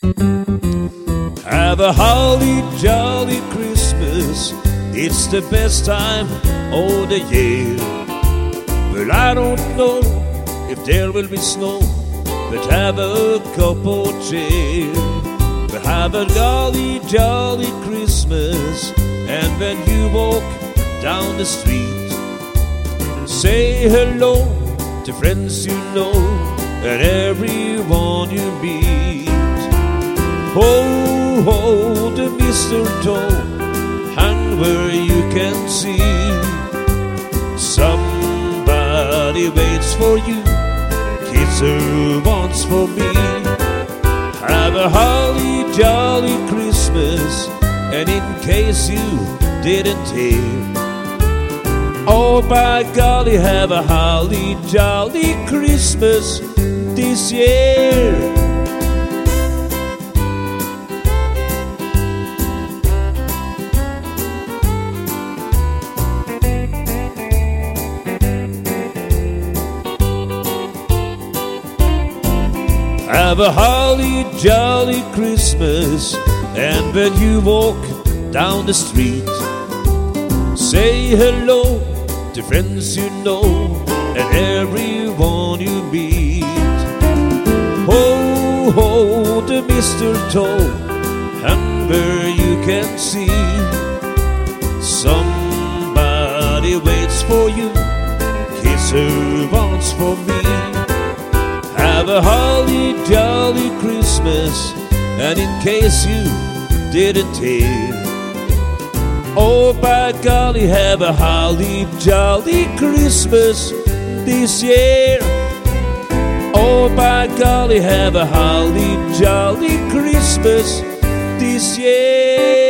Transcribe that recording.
Have a holly jolly Christmas. It's the best time of the year. Well, I don't know if there will be snow, but have a cup of cheer. But have a jolly, jolly Christmas. And when you walk down the street, say hello to friends you know and everyone you meet. Ho, ho, the mistletoe hang where you can see. Somebody waits for you, kiss her once for me. Have a holly jolly Christmas. And in case you didn't hear, oh by golly, have a holly jolly Christmas this year. Have a holly jolly Christmas. And when you walk down the street, say hello to friends you know and everyone you meet. Ho, ho, the mistletoe hang where you can see. Somebody waits for you, kiss her once for me. Have a holly jolly Christmas. And in case you didn't hear, oh by golly, have a holly jolly Christmas this year. Oh by golly, have a holly jolly Christmas this year.